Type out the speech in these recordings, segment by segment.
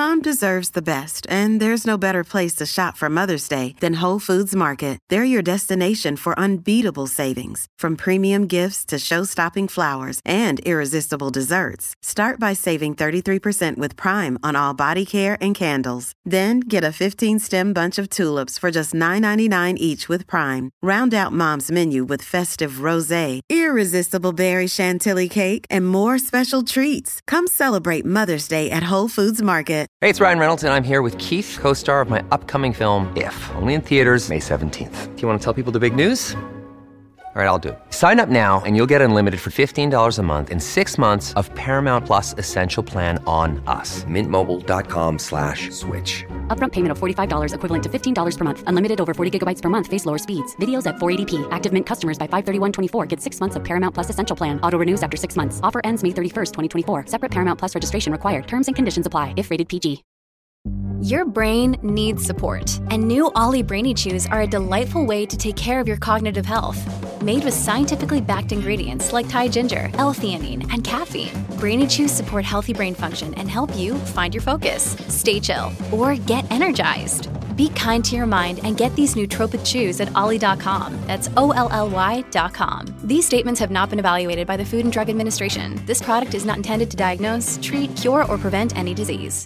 Mom deserves the best, and there's no better place to shop for Mother's Day than Whole Foods Market. They're your destination for unbeatable savings, from premium gifts to show-stopping flowers and irresistible desserts. Start by saving 33% with Prime on all body care and candles. Then get a 15-stem bunch of tulips for just $9.99 each with Prime. Round out Mom's menu with festive rosé, irresistible berry chantilly cake, and more special treats. Come celebrate Mother's Day at Whole Foods Market. Hey, it's Ryan Reynolds, and I'm here with Keith, co-star of my upcoming film, If, only in theaters May 17th. Do you want to tell people the big news? All right, I'll do it. Sign up now and you'll get unlimited for $15 a month and 6 months of Paramount Plus Essential Plan on us. MintMobile.com/switch. Upfront payment of $45 equivalent to $15 per month. Unlimited over 40 gigabytes per month. Face lower speeds. Videos at 480p. Active Mint customers by 531.24 get 6 months of Paramount Plus Essential Plan. Auto renews after 6 months. Offer ends May 31st, 2024. Separate Paramount Plus registration required. Terms and conditions apply if rated PG. Your brain needs support, and new Ollie Brainy Chews are a delightful way to take care of your cognitive health. Made with scientifically backed ingredients like Thai ginger, L-theanine, and caffeine, Brainy Chews support healthy brain function and help you find your focus, stay chill, or get energized. Be kind to your mind and get these nootropic chews at ollie.com. That's OLLY.com. These statements have not been evaluated by the Food and Drug Administration. This product is not intended to diagnose, treat, cure, or prevent any disease.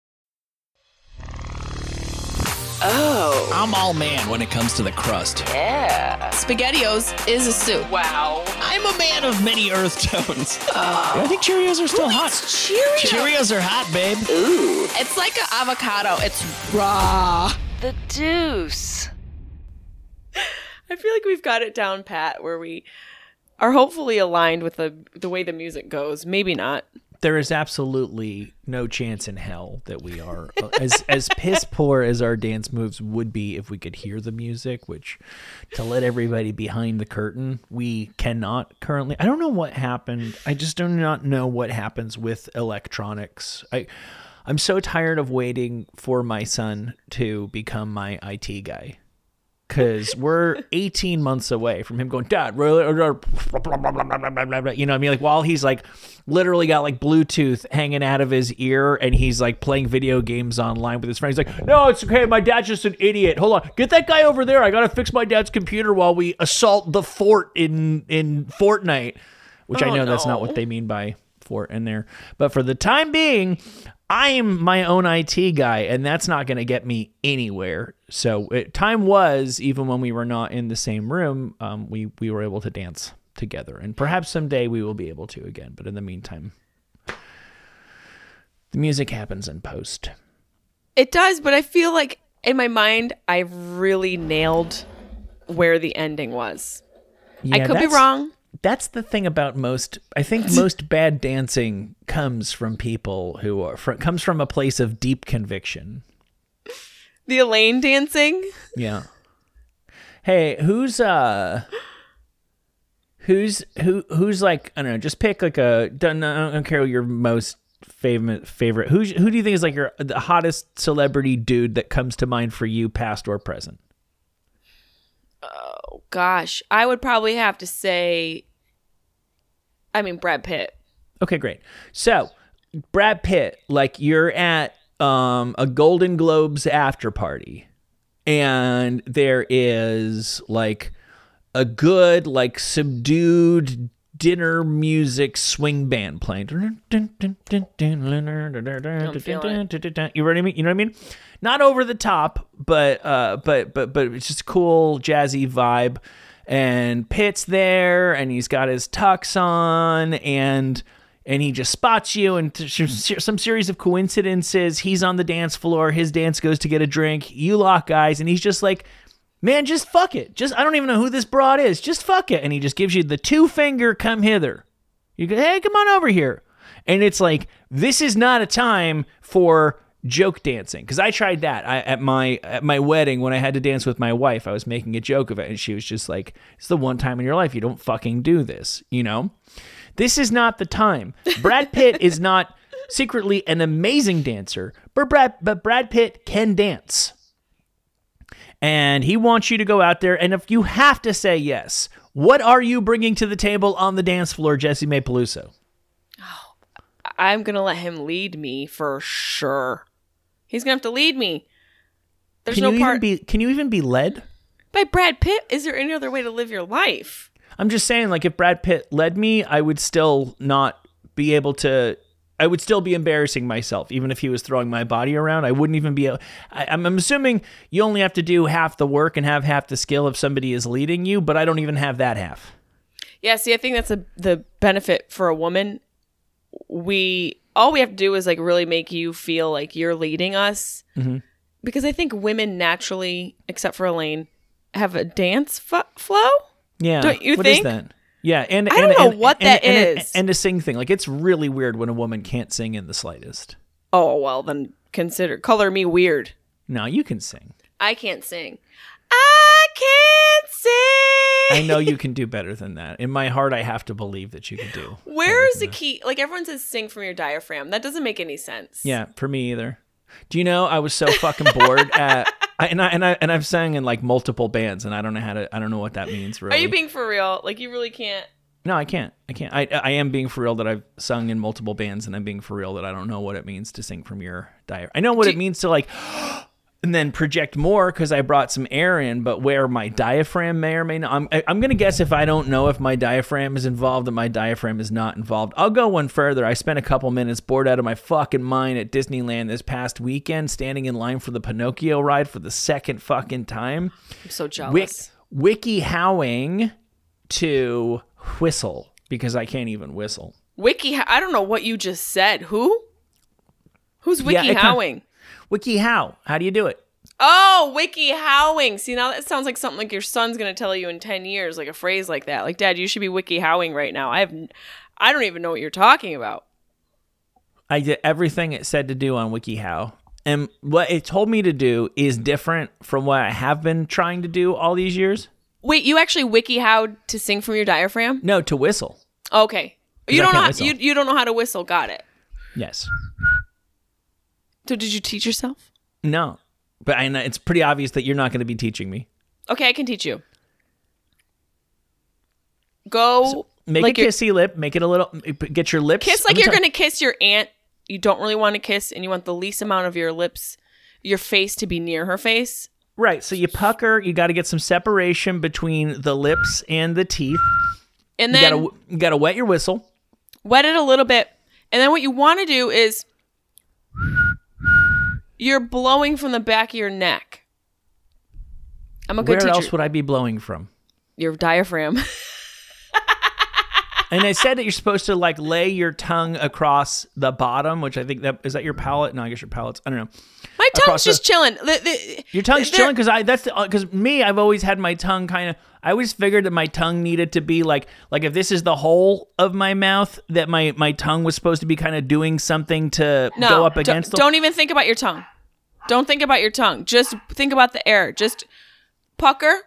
Oh. I'm all man when it comes to the crust. Yeah. SpaghettiOs is a soup. Wow. I'm a man of many earth tones. I think Cheerios are still hot. Cheerios are hot, babe. Ooh. It's like an avocado. It's raw. The deuce. I feel like we've got it down pat where we are hopefully aligned with the way the music goes. Maybe not. There is absolutely no chance in hell that we are as piss poor as our dance moves would be if we could hear the music, which, to let everybody behind the curtain, we cannot currently. I don't know what happened. I just do not know what happens with electronics. I'm so tired of waiting for my son to become my IT guy. Because we're 18 months away from him going, Dad, you know what I mean? Like, while he's like literally got like Bluetooth hanging out of his ear and he's like playing video games online with his friends. He's like, no, it's okay. My dad's just an idiot. Hold on. Get that guy over there. I got to fix my dad's computer while we assault the fort in Fortnite, which I know that's not what they mean by fort in there. But for the time being, I'm my own IT guy, and that's not going to get me anywhere. So time was, even when we were not in the same room, we were able to dance together. And perhaps someday we will be able to again. But in the meantime, the music happens in post. It does, but I feel like in my mind, I really nailed where the ending was. Yeah, I could be wrong. That's the thing about most bad dancing comes from people who are comes from a place of deep conviction. The Elaine dancing? Yeah. Hey, who's like, I don't know, just pick like I don't care your most favorite. Who do you think is like the hottest celebrity dude that comes to mind for you, past or present? Oh gosh, I would probably have to say, Brad Pitt. Okay, great. So, Brad Pitt, like you're at a Golden Globes after party, and there is like a good, like subdued dinner music swing band playing. You know what I mean? Not over the top, but it's just a cool jazzy vibe. And Pitt's there, and he's got his tux on, and he just spots you, and some series of coincidences. He's on the dance floor. His dance goes to get a drink. You lock eyes, and he's just like, man, just fuck it. I don't even know who this broad is. Just fuck it. And he just gives you the 2-finger come hither. You go, hey, come on over here. And it's like, this is not a time for joke dancing, because I tried that at my wedding when I had to dance with my wife. I was making a joke of it, and she was just like, it's the one time in your life you don't fucking do this, you know? This is not the time. Brad Pitt is not secretly an amazing dancer, but Brad Pitt can dance. And he wants you to go out there, and if you have to say yes, what are you bringing to the table on the dance floor, Jesse May Peluso? I'm going to let him lead me for sure. He's gonna have to lead me. There's Can no you part Can you even be led? by Brad Pitt. Is there any other way to live your life? I'm just saying, like, if Brad Pitt led me, I would still not be able to. I would still be embarrassing myself, even if he was throwing my body around. I wouldn't even be. I'm assuming you only have to do half the work and have half the skill if somebody is leading you, but I don't even have that half. Yeah, see, I think that's the benefit for a woman. All we have to do is like really make you feel like you're leading us. Mm-hmm. Because I think women naturally, except for Elaine, have a dance flow. Yeah. Don't you What think? is that? Yeah, and I don't know what that is. And a sing thing. Like, it's really weird when a woman can't sing in the slightest. Oh, well, then color me weird. No, you can sing. I can't sing. I can't sing. I know you can do better than that. In my heart, I have to believe that you can do. Where is the key? Like, everyone says sing from your diaphragm. That doesn't make any sense. Yeah, for me either. Do you know, I was so fucking bored at... I've sang in like multiple bands, and I don't know what that means. Really, are you being for real? Like, you really can't? No, I can't. I am being for real that I've sung in multiple bands, and I'm being for real that I don't know what it means to sing from your diaphragm. I know what it means to like, and then project more because I brought some air in, but where my diaphragm may or may not. I'm gonna guess if I don't know if my diaphragm is involved, that my diaphragm is not involved. I'll go one further. I spent a couple minutes bored out of my fucking mind at Disneyland this past weekend, standing in line for the Pinocchio ride for the second fucking time. I'm so jealous. Wiki howing to whistle because I can't even whistle. I don't know what you just said. Who's Wiki howing? Wiki how? How do you do it? Oh, wiki howing. See, now that sounds like something like your son's going to tell you in 10 years, like a phrase like that. Like, Dad, you should be wiki howing right now. I don't even know what you're talking about. I did everything it said to do on WikiHow. And what it told me to do is different from what I have been trying to do all these years. Wait, you actually wiki howed to sing from your diaphragm? No, to whistle. Okay. You don't know how to whistle. Got it. Yes. So did you teach yourself? No. But I know it's pretty obvious that you're not going to be teaching me. Okay, I can teach you. Go make like a kissy lip. Make it a little. Get your lips. Kiss like you're going to kiss your aunt. You don't really want to kiss, and you want the least amount of your lips, your face to be near her face. Right. So you pucker. You got to get some separation between the lips and the teeth. And then you got to wet your whistle. Wet it a little bit, and then what you want to do is you're blowing from the back of your neck. I'm a good teacher. Where else would I be blowing from? Your diaphragm. And I said that you're supposed to like lay your tongue across the bottom, which I think is that your palate? No, I guess your palate's. I don't know. My tongue's just chilling. Your tongue's chilling because I've always had my tongue kind of. I always figured that my tongue needed to be like if this is the whole of my mouth, that my tongue was supposed to be kind of doing something to go up against. Don't even think about your tongue. Don't think about your tongue. Just think about the air. Just pucker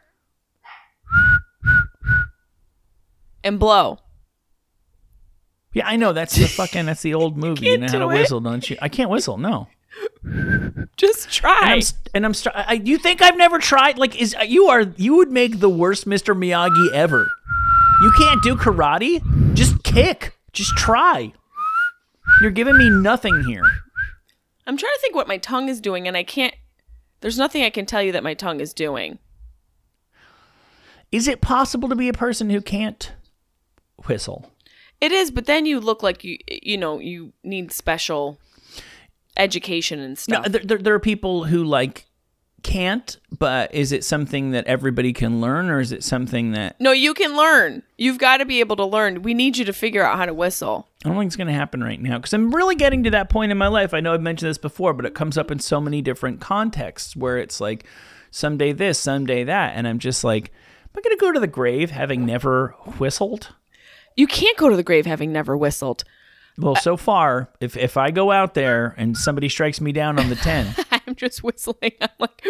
and blow. Yeah, I know. That's the old movie. You know how to whistle, don't you? I can't whistle, no. Just try. You think I've never tried? Like, you would make the worst Mr. Miyagi ever. You can't do karate? Just kick. Just try. You're giving me nothing here. I'm trying to think what my tongue is doing, and I can't. There's nothing I can tell you that my tongue is doing. Is it possible to be a person who can't whistle? It is, but then you look like you need special education and stuff. No, there are people who like can't, but is it something that everybody can learn, or is it something that... No, you can learn. You've got to be able to learn. We need you to figure out how to whistle. I don't think it's going to happen right now, because I'm really getting to that point in my life. I know I've mentioned this before, but it comes up in so many different contexts where it's like someday this, someday that, and I'm just like, am I going to go to the grave having never whistled? You can't go to the grave having never whistled. Well, so far, if I go out there and somebody strikes me down on the 10... I'm just whistling. I'm like...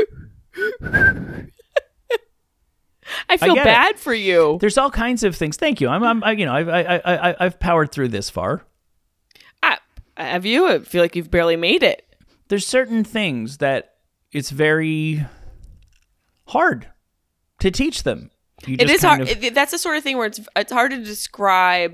I feel bad for you. There's all kinds of things. Thank you. I've powered through this far. Have you? I feel like you've barely made it. There's certain things that it's very hard to teach them. It is hard. That's the sort of thing where it's hard to describe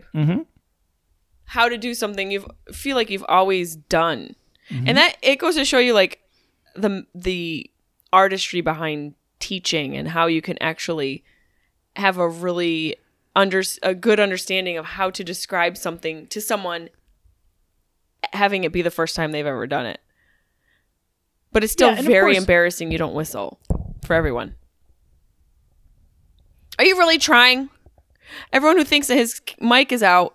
how to do something you feel like you've always done. Mm-hmm. And that it goes to show you, like, the artistry behind teaching and how you can actually have a really a good understanding of how to describe something to someone, having it be the first time they've ever done it. But it's still very embarrassing you don't whistle for everyone. Are you really trying? Everyone who thinks that his mic is out.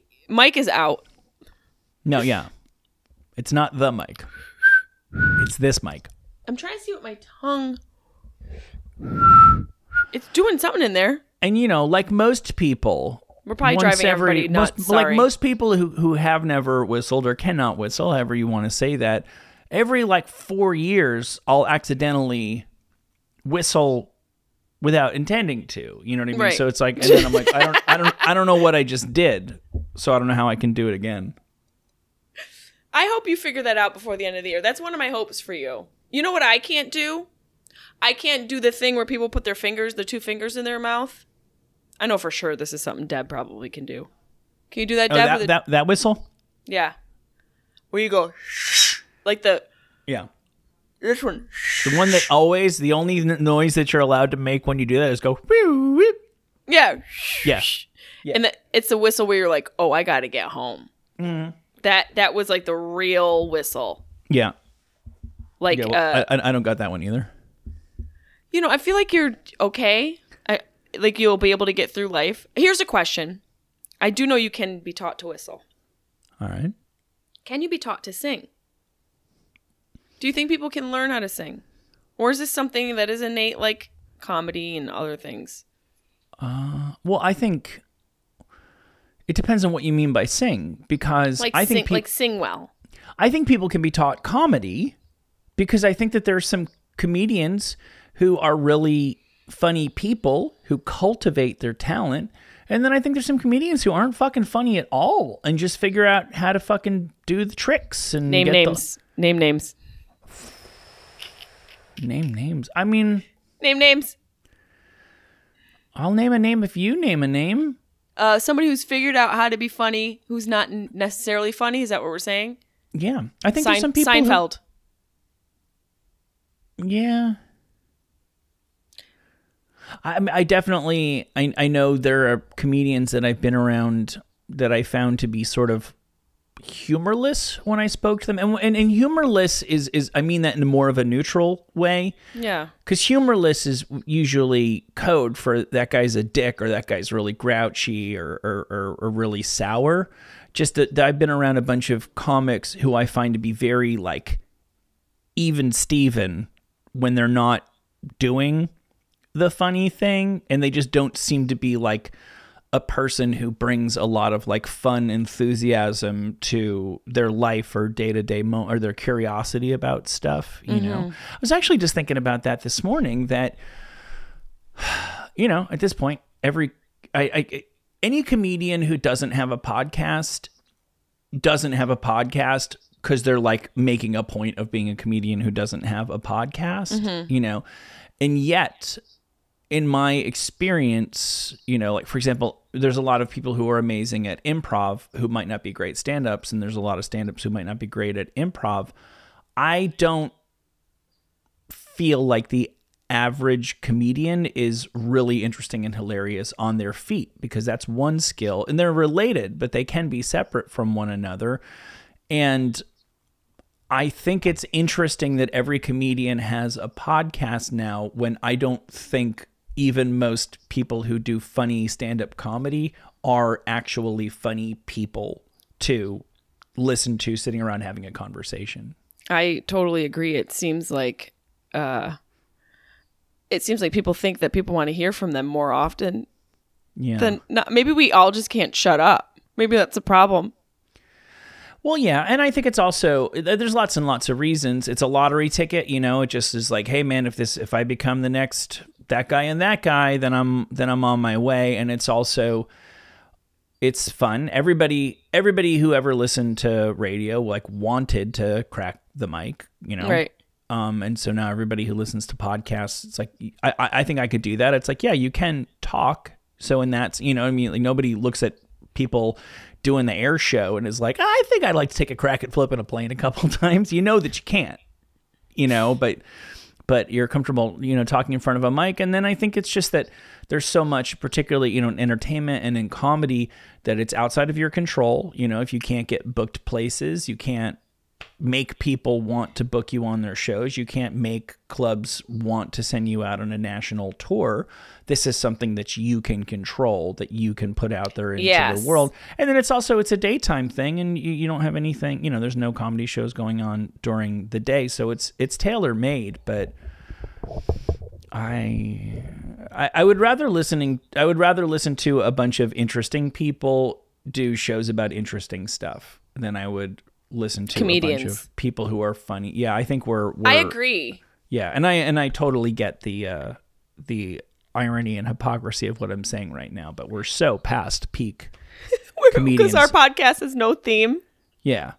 No, yeah. It's not the mic. It's this mic. I'm trying to see what my tongue... It's doing something in there. And, like most people... We're probably driving everybody nuts. Like most people who have never whistled or cannot whistle, however you want to say that, every 4 years, I'll accidentally whistle without intending to. You know what I mean? Right. So it's like, and then I'm like, I don't know what I just did, so I don't know how I can do it again. I hope you figure that out before the end of the year. That's one of my hopes for you. You know what I can't do? I can't do the thing where people put their 2 fingers in their mouth. I know for sure this is something Deb probably can do. Can you do that, Deb? That whistle? Yeah. Where you go, like the... Yeah. This one. The one that always, the only noise that you're allowed to make when you do that is go... Whoo, whoop. Yeah. Yeah. And it's the whistle where you're like, oh, I got to get home. Mm-hmm. That was like the real whistle. Yeah. Like... Yeah, well, I don't got that one either. I feel like you're okay. Like you'll be able to get through life. Here's a question. I do know you can be taught to whistle. All right. Can you be taught to sing? Do you think people can learn how to sing? Or is this something that is innate like comedy and other things? Well, I think it depends on what you mean by sing, because I think sing well. I think people can be taught comedy, because I think that there's some comedians who are really funny people who cultivate their talent. And then I think there's some comedians who aren't fucking funny at all and just figure out how to fucking do the tricks and Name names. I mean... Name names. I'll name a name if you name a name. Somebody who's figured out how to be funny, who's not necessarily funny. Is that what we're saying? Yeah. I think there's some people Seinfeld. Yeah. I definitely, I know there are comedians that I've been around that I found to be sort of humorless when I spoke to them. And humorless is I mean that in more of a neutral way. Yeah. Because humorless is usually code for that guy's a dick or that guy's really grouchy or really sour. Just that I've been around a bunch of comics who I find to be very even Steven when they're not doing the funny thing, and they just don't seem to be a person who brings a lot of fun enthusiasm to their life or day-to-day or their curiosity about stuff, you know. I was actually just thinking about that this morning, that at this point any comedian who doesn't have a podcast because they're making a point of being a comedian who doesn't have a podcast, and yet in my experience, for example, there's a lot of people who are amazing at improv who might not be great stand-ups, and there's a lot of stand-ups who might not be great at improv. I don't feel like the average comedian is really interesting and hilarious on their feet, because that's one skill, and they're related, but they can be separate from one another. And I think it's interesting that every comedian has a podcast now, when I don't think even most people who do funny stand-up comedy are actually funny people to listen to sitting around having a conversation. I totally agree. It seems like people think that people want to hear from them more often. Yeah. Than not. Maybe we all just can't shut up. Maybe that's a problem. Well, yeah, and I think it's also, there's lots and lots of reasons. It's a lottery ticket, it just is hey man, if I become the next that guy and that guy, then I'm on my way. And it's also, it's fun. Everybody who ever listened to radio wanted to crack the mic, Right. And so now everybody who listens to podcasts, it's I think I could do that. It's yeah, you can talk. So, and that's, nobody looks at people doing the air show and is I think I'd like to take a crack at flipping a plane a couple times. You know that you can't. but you're comfortable, talking in front of a mic. And then I think it's just that there's so much, particularly, in entertainment and in comedy, that it's outside of your control. If you can't get booked places, you can't make people want to book you on their shows. You can't make clubs want to send you out on a national tour. This is something that you can control, that you can put out there into the world. And then it's a daytime thing, and you don't have anything, there's no comedy shows going on during the day. So it's tailor-made, but I would rather listen to a bunch of interesting people do shows about interesting stuff than I would listen to comedians. A bunch of people who are funny. Yeah, I think we're I agree. Yeah, and I totally get the irony and hypocrisy of what I'm saying right now, but we're so past peak comedians. Because our podcast has no theme. Yeah.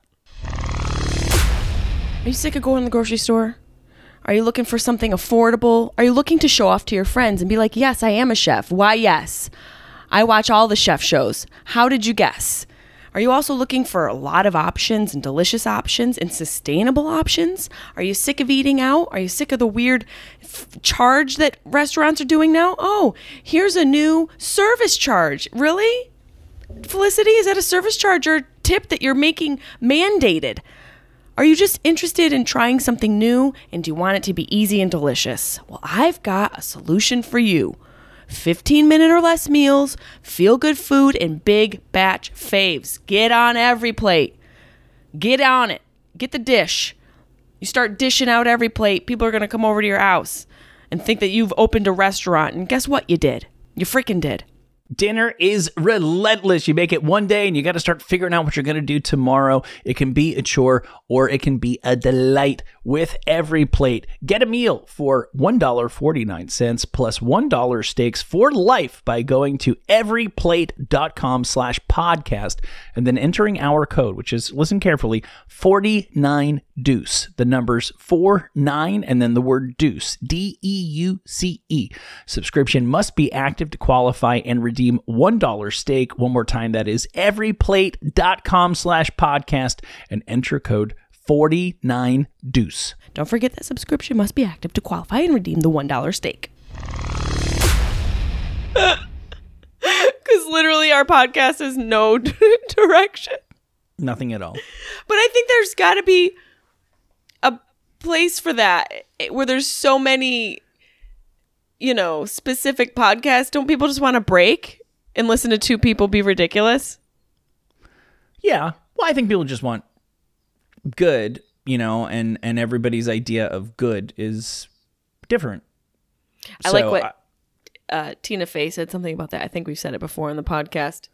Are you sick of going to the grocery store? Are you looking for something affordable? Are you looking to show off to your friends and be like, yes, I am a chef. Why, yes. I watch all the chef shows. How did you guess? Are you also looking for a lot of options and delicious options and sustainable options? Are you sick of eating out? Are you sick of the weird charge that restaurants are doing now? Oh, here's a new service charge. Really? Felicity, is that a service charge or a tip that you're making mandated? Are you just interested in trying something new and do you want it to be easy and delicious? Well, I've got a solution for you. 15-minute or less meals, feel-good food, and big batch faves. Get on every plate. Get on it. Get the dish. You start dishing out every plate, people are going to come over to your house and think that you've opened a restaurant. And guess what you did? You freaking did. Dinner is relentless. You make it one day and you got to start figuring out what you're going to do tomorrow. It can be a chore or it can be a delight with every plate. Get a meal for $1.49 plus $1 steaks for life by going to everyplate.com/podcast and then entering our code, which is, listen carefully, 49DEUCE. The numbers 49 and then the word deuce, DEUCE. Subscription must be active to qualify and redeem $1 steak. One more time, that is everyplate.com/podcast and enter code 49DEUCE. Don't forget that subscription must be active to qualify and redeem the $1 steak. Because literally our podcast is no direction. Nothing at all. But I think there's got to be a place for that where there's so many, specific podcasts. Don't people just want to break and listen to two people be ridiculous? Yeah. Well, I think people just want good, and everybody's idea of good is different. I like what Tina Fey said something about that. I think we've said it before in the podcast.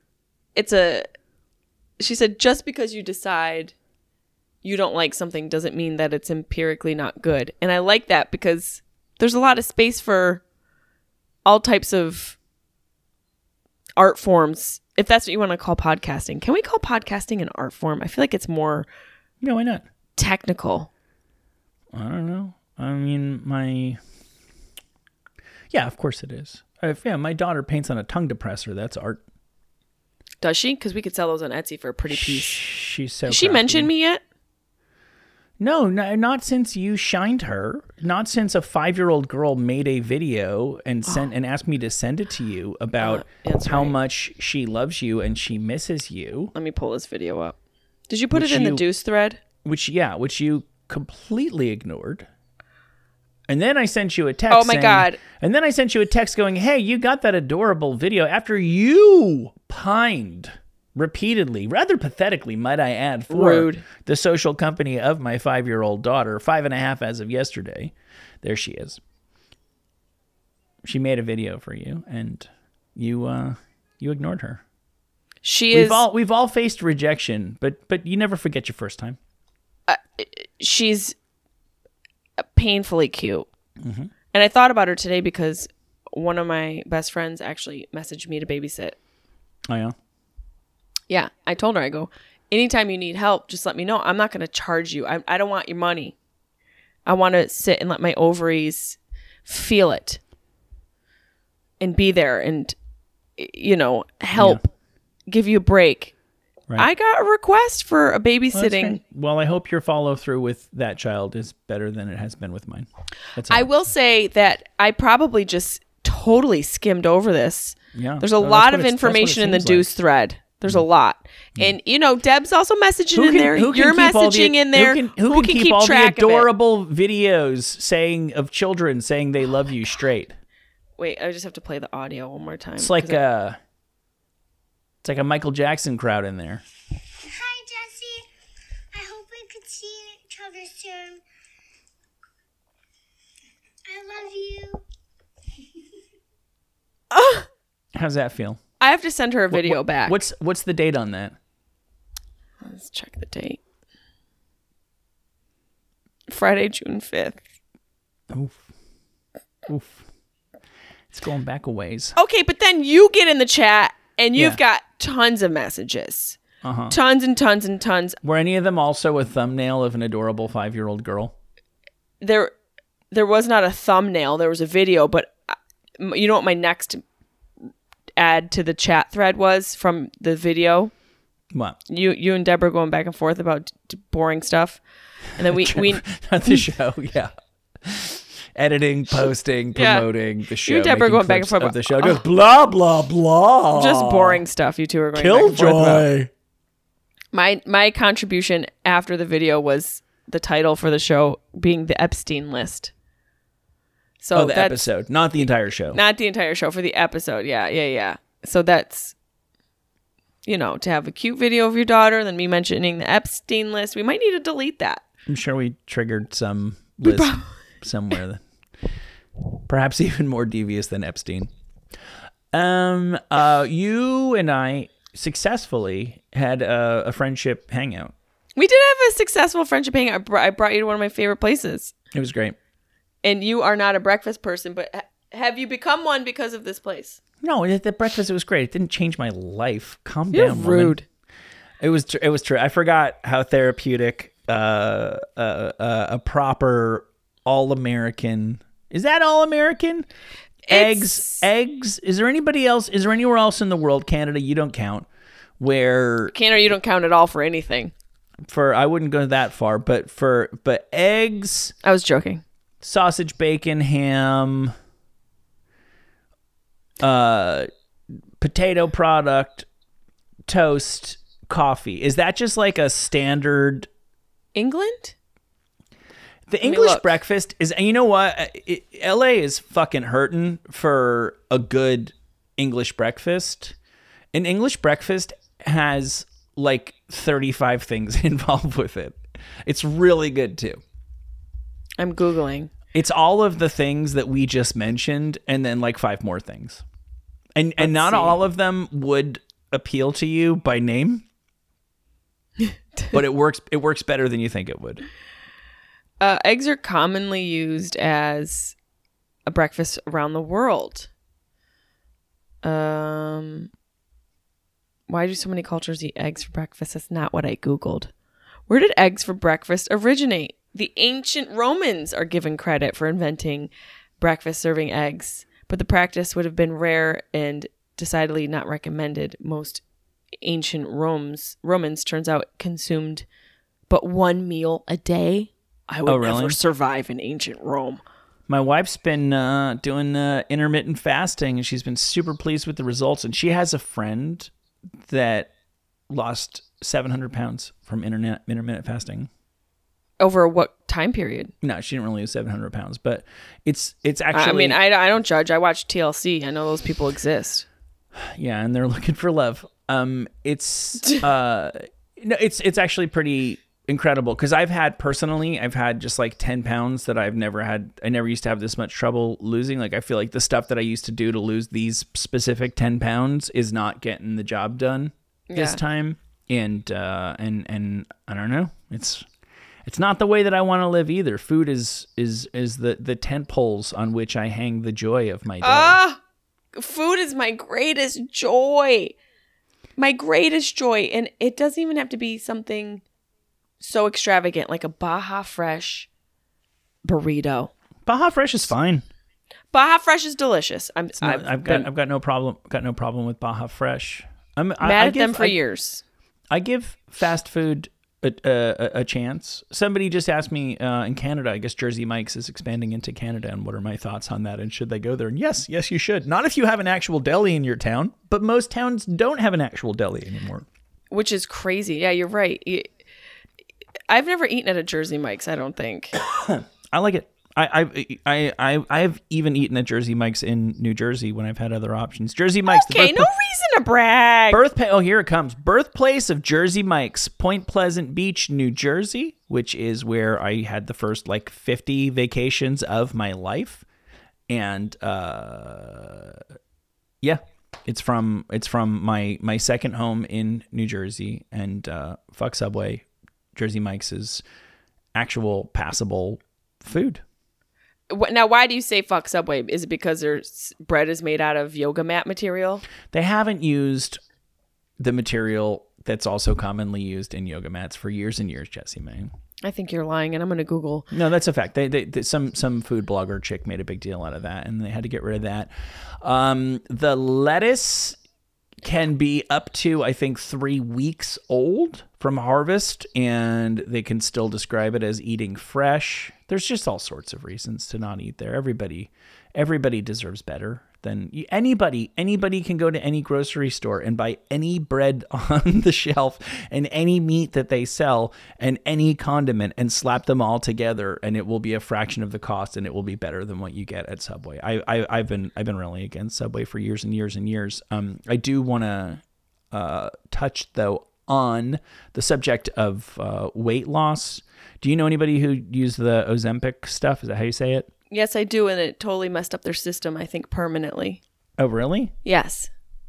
She said, just because you decide you don't like something doesn't mean that it's empirically not good. And I like that because there's a lot of space for all types of art forms, if that's what you want to call podcasting. Can we call podcasting an art form? I feel like it's more... Yeah, why not? Technical. I don't know. I mean, yeah, of course it is. My daughter paints on a tongue depressor. That's art. Does she? Because we could sell those on Etsy for a pretty piece. She's so Has she mentioned me yet? No, not since you shined her. Not since a 5-year-old girl made a video and and asked me to send it to you about how much she loves you and she misses you. Let me pull this video up. Did you put it in the Deuce thread? Which you completely ignored. And then I sent you a text. Oh my God. And then I sent you a text going, hey, you got that adorable video after you pined repeatedly, rather pathetically, might I add, for the social company of my 5-year-old daughter, 5.5 as of yesterday. There she is. She made a video for you, and you ignored her. We've all faced rejection, but you never forget your first time. She's painfully cute. Mm-hmm. And I thought about her today because one of my best friends actually messaged me to babysit. Oh, yeah? Yeah. I told her, I go, anytime you need help, just let me know. I'm not going to charge you. I don't want your money. I want to sit and let my ovaries feel it and be there and, help, give you a break. Right. I got a request for a babysitting. Well, I hope your follow through with that child is better than it has been with mine. I will say that I probably just totally skimmed over this. Yeah. There's a lot of information in the Deuce thread. There's a lot. And, Deb's also messaging in there. You're messaging in there. Who can keep all track the adorable videos of children saying they love you straight? Wait, I just have to play the audio one more time. It's like a Michael Jackson crowd in there. Hi, Jesse. I hope we could see each other soon. I love you. How's that feel? I have to send her a video back. What's the date on that? Let's check the date. Friday, June 5th. Oof. It's going back a ways. Okay, but then you get in the chat and you've got tons of messages. Tons and tons and tons. Were any of them also a thumbnail of an adorable 5-year-old girl? There was not a thumbnail. There was a video, but you know what my next add to the chat thread was from the video? What? You and Deborah going back and forth about boring stuff. And then we not the show, yeah. Editing, posting, promoting the show. You and Deborah going back and forth of the show. Just blah blah blah. Just boring stuff. You two are going back and forth about. My contribution after the video was the title for the show being the Epstein list. So the episode, not the entire show. Not the entire show, for the episode. Yeah. So that's, to have a cute video of your daughter, then me mentioning the Epstein list. We might need to delete that. I'm sure we triggered some list somewhere, perhaps even more devious than Epstein. You and I successfully had a friendship hangout. We did have a successful friendship hangout. I brought you to one of my favorite places. It was great. And you are not a breakfast person, but have you become one because of this place? No, the breakfast, it was great. It didn't change my life. Calm You're down, rude. Woman. It was true. I forgot how therapeutic a proper all-American. Is that all-American? Eggs. Is there anybody else? Is there anywhere else in the world, Canada, you don't count, where Canada, you don't count at all for anything. I wouldn't go that far, but eggs. I was joking. Sausage, bacon, ham, potato product, toast, coffee. Is that just like a standard? England? The English breakfast is, and you know what? LA is fucking hurting for a good English breakfast. An English breakfast has like 35 things involved with it. It's really good too. I'm Googling. It's all of the things that we just mentioned and then like 5 more things. And not all of them would appeal to you by name. But it works better than you think it would. Eggs are commonly used as a breakfast around the world. Why do so many cultures eat eggs for breakfast? That's not what I Googled. Where did eggs for breakfast originate? The ancient Romans are given credit for inventing breakfast serving eggs, but the practice would have been rare and decidedly not recommended. Most ancient Romans, turns out, consumed but 1 meal a day. I would never survive in ancient Rome. My wife's been doing intermittent fasting, and she's been super pleased with the results. And she has a friend that lost 700 pounds from intermittent fasting. Over what time period? No, she didn't really lose 700 pounds, but it's actually. I mean, I don't judge. I watch TLC. I know those people exist. Yeah, and they're looking for love. It's actually pretty incredible because I've had just like 10 pounds that I've never had. I never used to have this much trouble losing. Like I feel like the stuff that I used to do to lose these specific 10 pounds is not getting the job done this time. And I don't know. It's not the way that I want to live either. Food is the tent poles on which I hang the joy of my day. Food is my greatest joy. My greatest joy. And it doesn't even have to be something so extravagant like a Baja Fresh burrito. Baja Fresh is fine. Baja Fresh is delicious. I've got no problem with Baja Fresh. I'm mad at them for years. I give fast food a chance. Somebody just asked me in Canada, I guess Jersey Mike's is expanding into Canada, and what are my thoughts on that, and should they go there? And yes, you should. Not if you have an actual deli in your town, but most towns don't have an actual deli anymore. Which is crazy. Yeah, you're right. I've never eaten at a Jersey Mike's, I don't think. I like it. I've even eaten at Jersey Mike's in New Jersey when I've had other options. Jersey Mike's. Okay, no reason to brag. Oh, here it comes. Birthplace of Jersey Mike's, Point Pleasant Beach, New Jersey, which is where I had the first 50 vacations of my life. And yeah, it's from my second home in New Jersey. And fuck Subway, Jersey Mike's is actual passable food. Now, why do you say fuck Subway? Is it because their bread is made out of yoga mat material? They haven't used the material that's also commonly used in yoga mats for years and years, Jessie May. I think you're lying, and I'm going to Google. No, that's a fact. Some food blogger chick made a big deal out of that, and they had to get rid of that. The lettuce can be up to, I think, 3 weeks old from harvest, and they can still describe it as eating fresh. There's just all sorts of reasons to not eat there. Everybody deserves better than anybody. Anybody can go to any grocery store and buy any bread on the shelf and any meat that they sell and any condiment and slap them all together, and it will be a fraction of the cost, and it will be better than what you get at Subway. I've been really against Subway for years and years and years. I do want to touch though on the subject of weight loss. Do you know anybody who used the Ozempic stuff? Is that how you say it? Yes, I do, and it totally messed up their system, I think, permanently. Oh, really? Yes.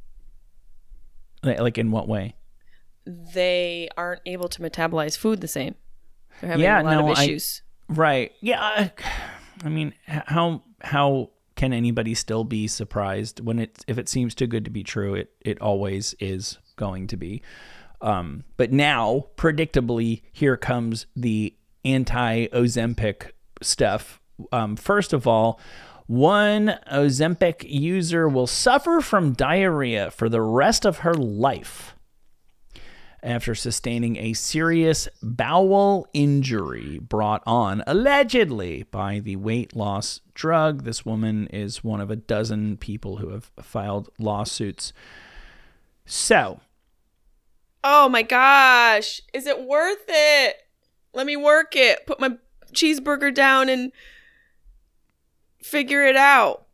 Like in what way? They aren't able to metabolize food the same. They're having a lot of issues. Right. Yeah. I mean, how can anybody still be surprised when if it seems too good to be true? It always is going to be. But now, predictably, here comes the anti-Ozempic stuff. First of all, one Ozempic user will suffer from diarrhea for the rest of her life after sustaining a serious bowel injury brought on, allegedly, by the weight loss drug. This woman is one of a dozen people who have filed lawsuits. So... oh my gosh. Is it worth it? Let me work it. Put my cheeseburger down and figure it out.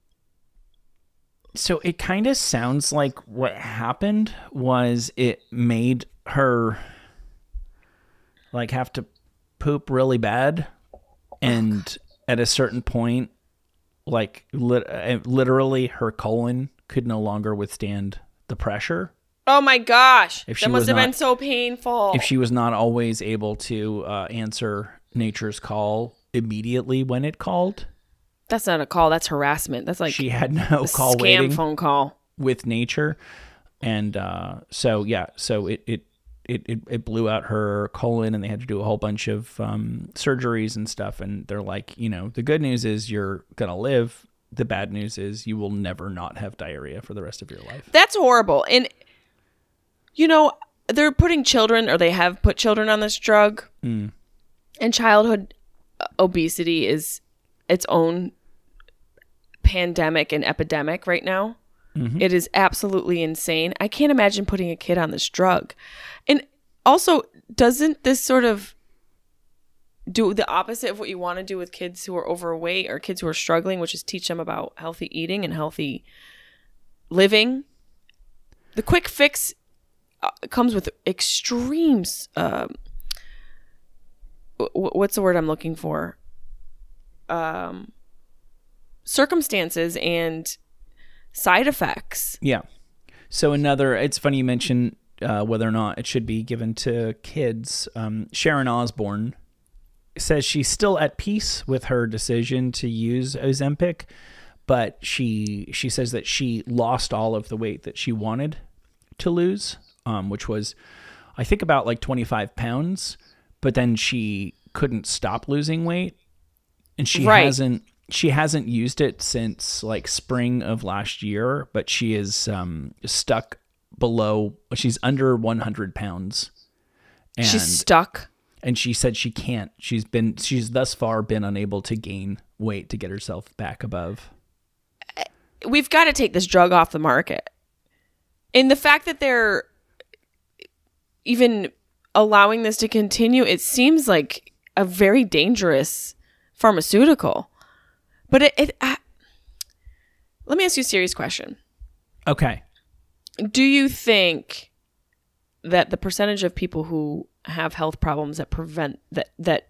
So it kind of sounds like what happened was it made her have to poop really bad. And at a certain point, literally her colon could no longer withstand the pressure. Oh my gosh. That must have been so painful. If she was not always able to answer nature's call immediately when it called. That's not a call. That's harassment. That's like she had no call waiting. Scam phone call with nature. And so it blew out her colon, and they had to do a whole bunch of surgeries and stuff. And they're like, the good news is you're going to live. The bad news is you will never not have diarrhea for the rest of your life. That's horrible. And they're putting children, or they have put children on this drug. Mm. And childhood obesity is its own pandemic and epidemic right now. Mm-hmm. It is absolutely insane. I can't imagine putting a kid on this drug. And also, doesn't this sort of do the opposite of what you want to do with kids who are overweight or kids who are struggling, which is teach them about healthy eating and healthy living? The quick fix comes with extremes. What's the word I'm looking for? Circumstances and side effects. Yeah. So it's funny you mentioned whether or not it should be given to kids. Sharon Osbourne says she's still at peace with her decision to use Ozempic, but she says that she lost all of the weight that she wanted to lose, which was, I think, about 25 pounds, but then she couldn't stop losing weight, and she hasn't used it since spring of last year, but she is stuck she's under 100 pounds. And she's stuck. And she said she can't. She's thus far been unable to gain weight to get herself back above. We've got to take this drug off the market. And the fact that they're even allowing this to continue, it seems like a very dangerous pharmaceutical. But let me ask you a serious question. Okay. Do you think that the percentage of people who have health problems that prevent that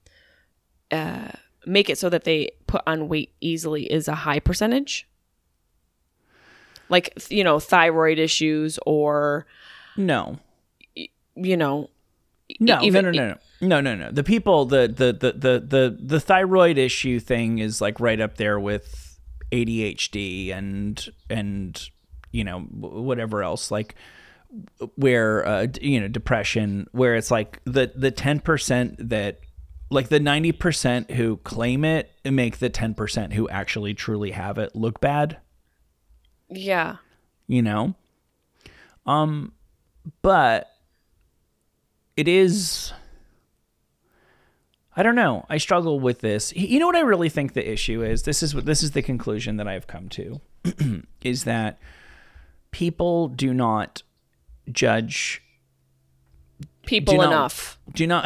make it so that they put on weight easily is a high percentage? Like, thyroid issues or no. No. No. The people, the thyroid issue thing is like right up there with ADHD and whatever else, like where depression, where it's like the 10% that, like the 90% who claim it make the 10% who actually truly have it look bad. Yeah. But it is, I don't know. I struggle with this. You know what I really think the issue is? This is the conclusion that I've come to is that people do not judge people enough. Do not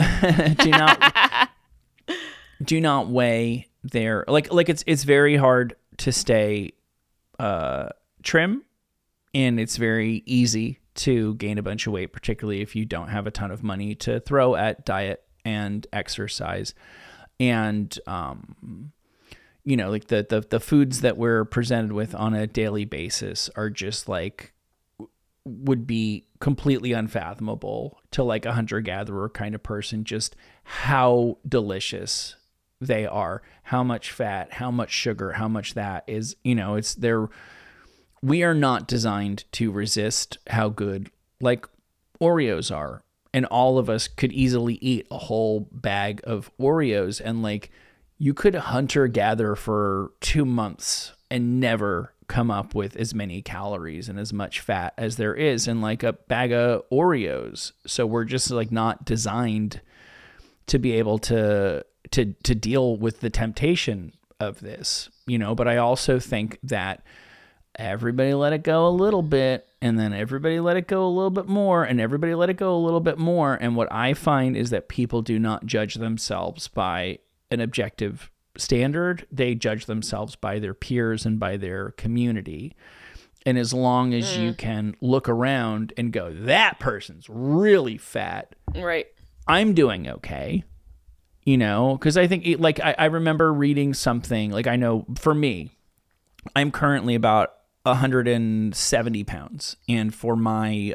do not weigh their like it's very hard to stay trim, and it's very easy to gain a bunch of weight, particularly if you don't have a ton of money to throw at diet and exercise. And like the foods that we're presented with on a daily basis are just like would be completely unfathomable to like a hunter-gatherer kind of person, just how delicious they are, how much fat, how much sugar, how much that is, we are not designed to resist how good like Oreos are. And all of us could easily eat a whole bag of Oreos, and like you could hunter-gather for 2 months and never come up with as many calories and as much fat as there is in like a bag of Oreos. So we're just like not designed to be able to deal with the temptation of this, but I also think that everybody let it go a little bit, and then everybody let it go a little bit more, and everybody let it go a little bit more. And what I find is that people do not judge themselves by an objective standard. They judge themselves by their peers and by their community. And as long as you can look around and go, that person's really fat, right? I'm doing okay. Because I think like I remember reading something, like I know for me, I'm currently about 170 pounds. And for my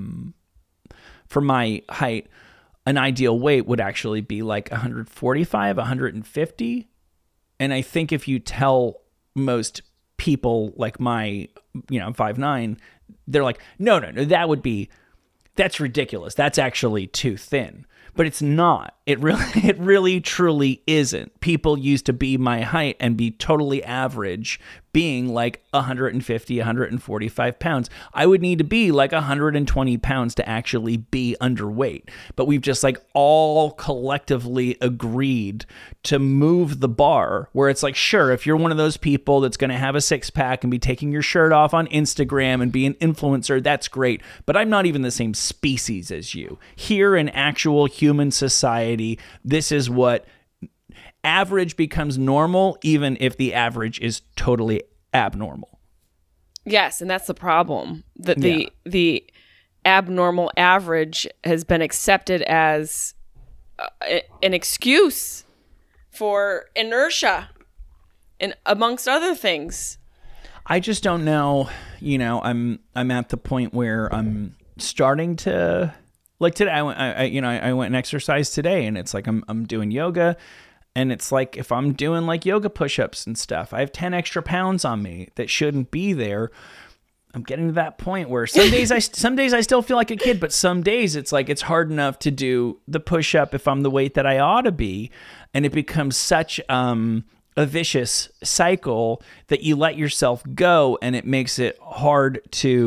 height, an ideal weight would actually be like 145, 150. And I think if you tell most people like I'm 5'9", they're like, no, that's ridiculous. That's actually too thin. But it's not. It really truly isn't. People used to be my height and be totally average, being like 150, 145 pounds. I would need to be like 120 pounds to actually be underweight. But we've just like all collectively agreed to move the bar where it's like, sure, if you're one of those people that's going to have a six-pack and be taking your shirt off on Instagram and be an influencer, that's great. But I'm not even the same species as you. Here in actual human society, this is what average becomes normal, even if the average is totally abnormal. Yes, and that's the problem. That the abnormal average has been accepted as an excuse for inertia, and amongst other things. I just don't know. I'm at the point where I'm starting to. Like today, I went and exercised today, and it's like I'm doing yoga, and it's like if I'm doing like yoga push-ups and stuff, I have 10 extra pounds on me that shouldn't be there. I'm getting to that point where some days I still feel like a kid, but some days it's like it's hard enough to do the push-up if I'm the weight that I ought to be, and it becomes such a vicious cycle that you let yourself go, and it makes it hard to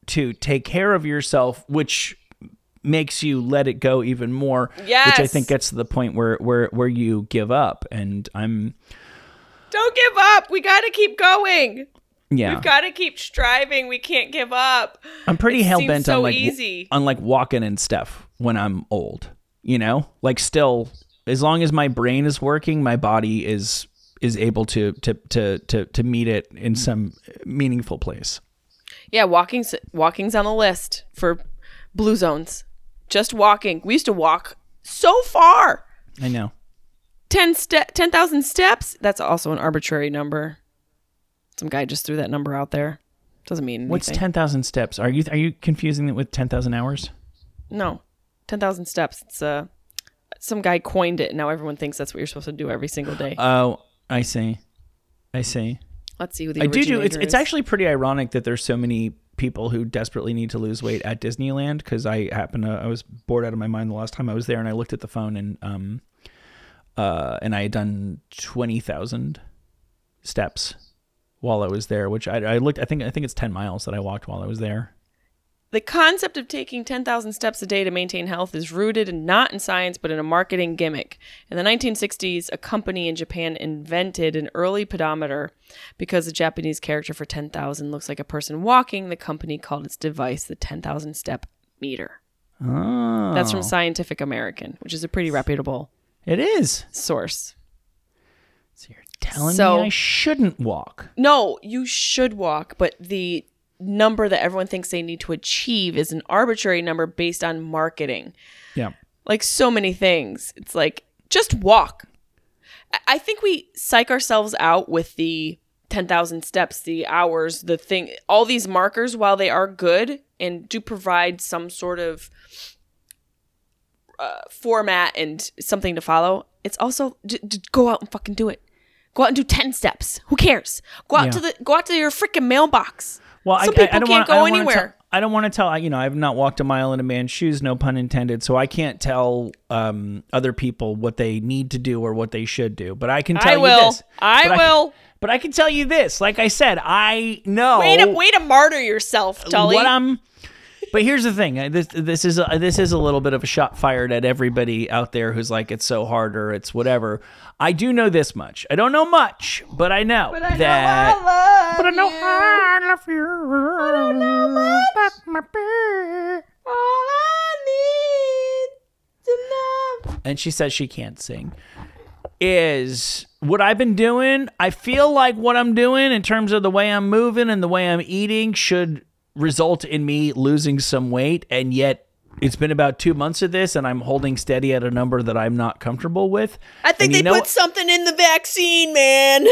to take care of yourself, which makes you let it go even more. Yes. Which I think gets to the point where you give up. And don't give up. We got to keep going. Yeah. We've got to keep striving. We can't give up. I'm pretty hell-bent on easy. on like walking and stuff when I'm old, you know? Like still, as long as my brain is working, my body is able to meet it in some meaningful place. Yeah, walking's on the list for blue zones. Just walking. We used to walk so far. I know. 10,000 steps. That's also an arbitrary number. Some guy just threw that number out there. Doesn't mean anything. What's 10,000 steps? Are you confusing it with 10,000 hours? No, 10,000 steps. It's some guy coined it, and now everyone thinks that's what you're supposed to do every single day. Oh, I see. Let's see who the I originator do. is. It's actually pretty ironic that there's so many people who desperately need to lose weight at Disneyland, because I was bored out of my mind the last time I was there, and I looked at the phone and I had done 20,000 steps while I was there, which I looked. I think it's 10 miles that I walked while I was there. The concept of taking 10,000 steps a day to maintain health is rooted not in science, but in a marketing gimmick. In the 1960s, a company in Japan invented an early pedometer because the Japanese character for 10,000 looks like a person walking. The company called its device the 10,000 step meter. Oh. That's from Scientific American, which is a pretty reputable source. So you're telling me I shouldn't walk? No, you should walk, but the number that everyone thinks they need to achieve is an arbitrary number based on marketing. Yeah. Like so many things. It's like, just walk. I think we psych ourselves out with the 10,000 steps, the hours, the thing, all these markers, while they are good and do provide some sort of format and something to follow. It's also, go out and fucking do it. Go out and do 10 steps. Who cares? Go out to your freaking mailbox. Well, Some people can't go anywhere. I don't want to tell. I've not walked a mile in a man's shoes, no pun intended. So I can't tell other people what they need to do or what they should do. But I can tell you this. I will. But I can tell you this. Like I said, I know. Way to martyr yourself, Tully. But here's the thing. This is a little bit of a shot fired at everybody out there who's like, it's so hard or it's whatever. I do know this much. I don't know much, but I know I know I love you. I don't know much. That's my All I need to know. And she says she can't sing. Is what I've been doing. I feel like what I'm doing in terms of the way I'm moving and the way I'm eating should result in me losing some weight, and yet it's been about 2 months of this, and I'm holding steady at a number that I'm not comfortable with. I think they put something in the vaccine, man.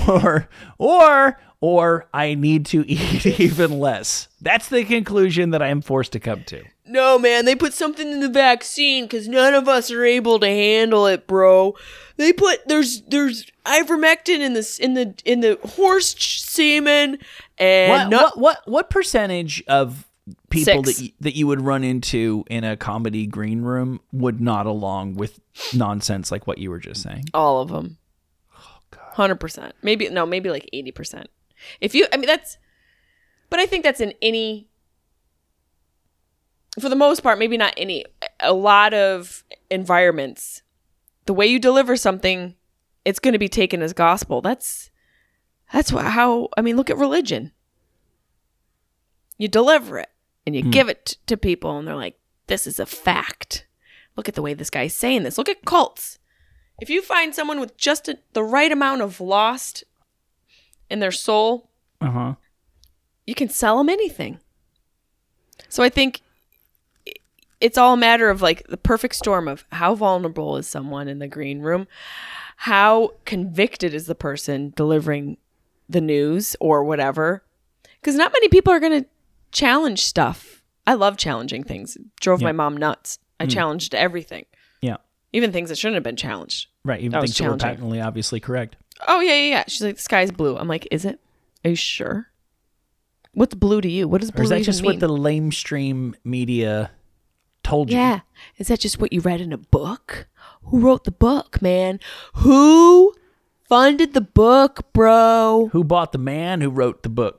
Or I need to eat even less. That's the conclusion that I am forced to come to. No, man, they put something in the vaccine because none of us are able to handle it, bro. They put there's ivermectin in the horse semen and what percentage of people 6. that you would run into in a comedy green room would nod along with nonsense like what you were just saying? All of them. Oh God. 100%. Maybe like 80%. But I think that's in any, for the most part, maybe not any, a lot of environments. The way you deliver something, it's going to be taken as gospel. That's look at religion. You deliver it and you give it to people and they're like, this is a fact. Look at the way this guy's saying this. Look at cults. If you find someone with just the right amount of lost in their soul, you can sell them anything. So I think it's all a matter of like the perfect storm of how vulnerable is someone in the green room, how convicted is the person delivering the news or whatever. Because not many people are going to challenge stuff. I love challenging things. It drove my mom nuts. I challenged everything. Yeah. Even things that shouldn't have been challenged. Right. Even things that were patently obviously correct. Oh, yeah. She's like, the sky's blue. I'm like, is it? Are you sure? What's blue to you? What does blue even mean? Or is that just what the lamestream media told you? Yeah. Is that just what you read in a book? Who wrote the book, man? Who funded the book, bro? Who bought the man who wrote the book?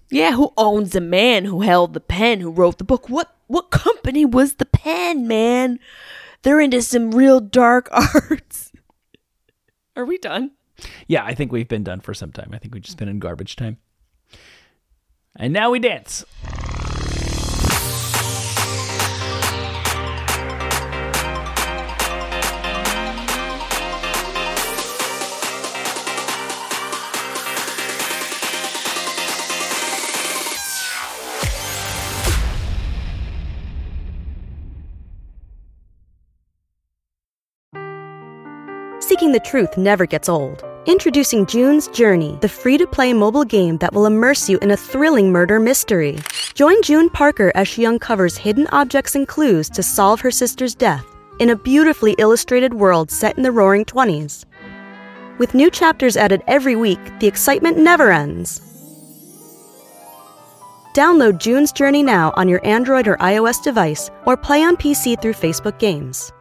Yeah, who owns the man who held the pen, who wrote the book? What company was the pen, man? They're into some real dark arts. Are we done? Yeah, I think we've been done for some time. I think we've just been in garbage time. And now we dance. Seeking the truth never gets old. Introducing June's Journey, the free-to-play mobile game that will immerse you in a thrilling murder mystery. Join June Parker as she uncovers hidden objects and clues to solve her sister's death in a beautifully illustrated world set in the Roaring '20s. With new chapters added every week, the excitement never ends. Download June's Journey now on your Android or iOS device, or play on PC through Facebook Games.